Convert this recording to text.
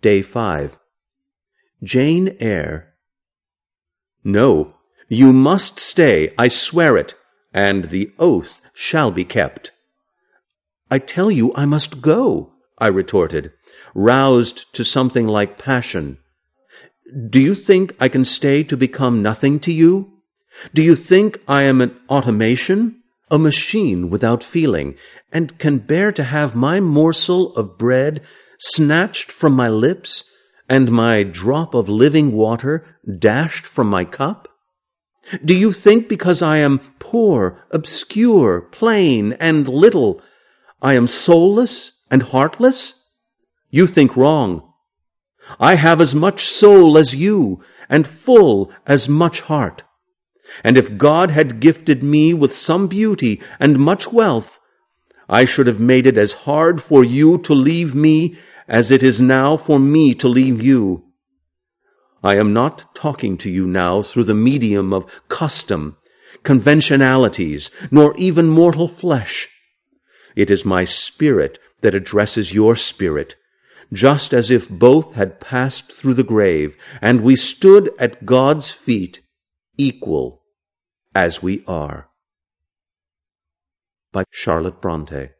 Day 5. Jane Eyre. No, you must stay, I swear it, and the oath shall be kept. I tell you I must go, I retorted, roused to something like passion. Do you think I can stay to become nothing to you? Do you think I am an automation, a machine without feeling, and can bear to have my morsel of bread snatched from my lips and my drop of living water dashed from my cup? Do you think because I am poor, obscure, plain, and little, I am soulless and heartless? You think wrong. I have as much soul as you, and full as much heart. And if God had gifted me with some beauty and much wealth, I should have made it as hard for you to leave me as it is now for me to leave you. I am not talking to you now through the medium of custom, conventionalities, nor even mortal flesh. It is my spirit that addresses your spirit, just as if both had passed through the grave, and we stood at God's feet, equal as we are. By Charlotte Bronte.